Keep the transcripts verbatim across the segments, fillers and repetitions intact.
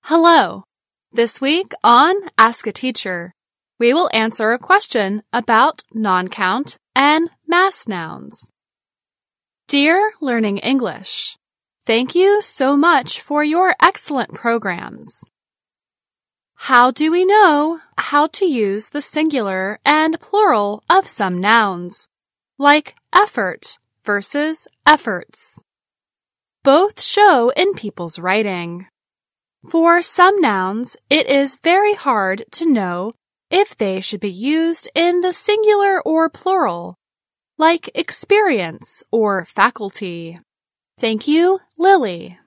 Hello! This week on Ask a Teacher, we will answer a question about non-count and mass nouns. Dear Learning English, thank you so much for your excellent programs. How do we know how to use the singular and plural of some nouns, like effort versus efforts? Both show in people's writing. For some nouns, it is very hard to know if they should be used in the singular or plural, like experience or faculty. Thank you, Lily.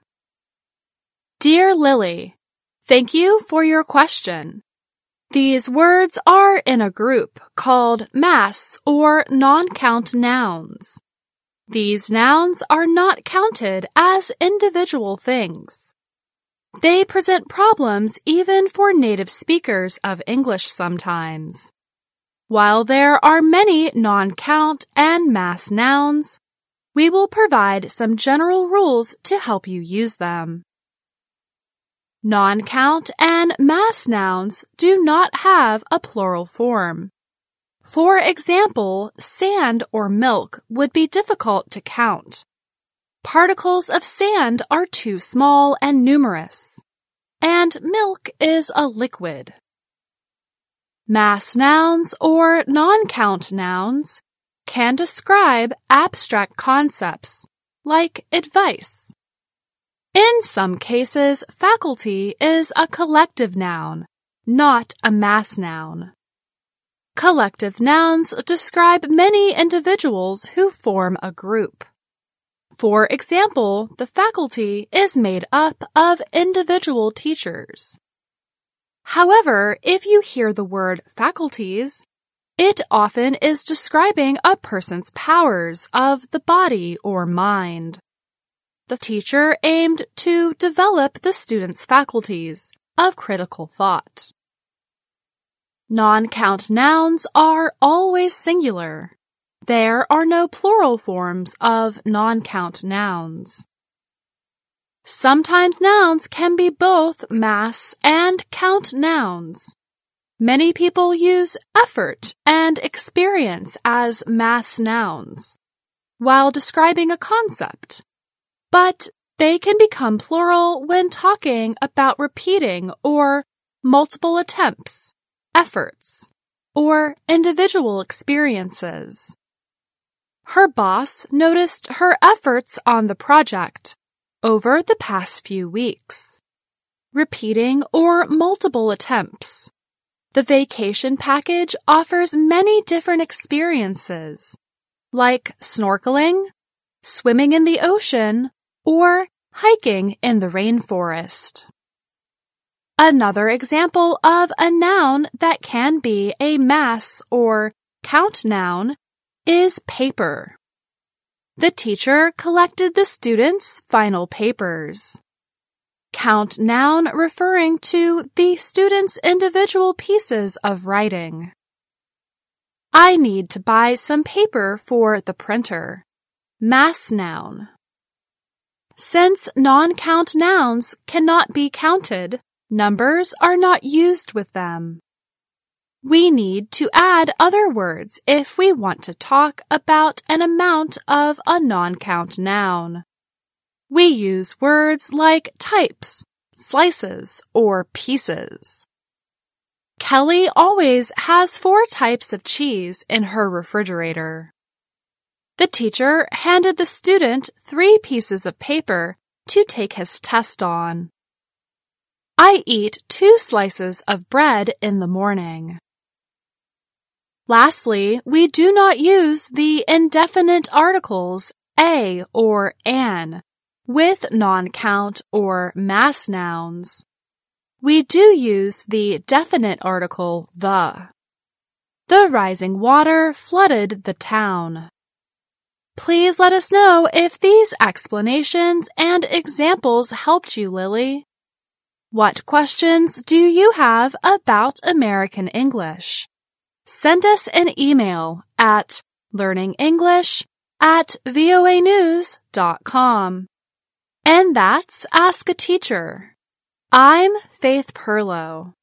Dear Lily, thank you for your question. These words are in a group called mass or non-count nouns. These nouns are not counted as individual things. They present problems even for native speakers of English sometimes. While there are many non-count and mass nouns, we will provide some general rules to help you use them. Non-count and mass nouns do not have a plural form. For example, sand or milk would be difficult to count. Particles of sand are too small and numerous, and milk is a liquid. Mass nouns or non-count nouns can describe abstract concepts like advice. In some cases, faculty is a collective noun, not a mass noun. Collective nouns describe many individuals who form a group. For example, the faculty is made up of individual teachers. However, if you hear the word faculties, it often is describing a person's powers of the body or mind. The teacher aimed to develop the student's faculties of critical thought. Non-count nouns are always singular. There are no plural forms of non-count nouns. Sometimes nouns can be both mass and count nouns. Many people use effort and experience as mass nouns while describing a concept, but they can become plural when talking about repeating or multiple attempts, efforts, or individual experiences. Her boss noticed her efforts on the project over the past few weeks. Repeating or multiple attempts. The vacation package offers many different experiences, like snorkeling, swimming in the ocean, or hiking in the rainforest. Another example of a noun that can be a mass or count noun is paper. The teacher collected the students' final papers. Count noun referring to the students' individual pieces of writing. I need to buy some paper for the printer. Mass noun. Since non-count nouns cannot be counted, numbers are not used with them. We need to add other words if we want to talk about an amount of a non-count noun. We use words like types, slices, or pieces. Kelly always has four types of cheese in her refrigerator. The teacher handed the student three pieces of paper to take his test on. I eat two slices of bread in the morning. Lastly, we do not use the indefinite articles a or an with non-count or mass nouns. We do use the definite article the. The rising water flooded the town. Please let us know if these explanations and examples helped you, Lily. What questions do you have about American English? Send us an email at learningenglish at voa news dot com. And that's Ask a Teacher. I'm Faith Perlow.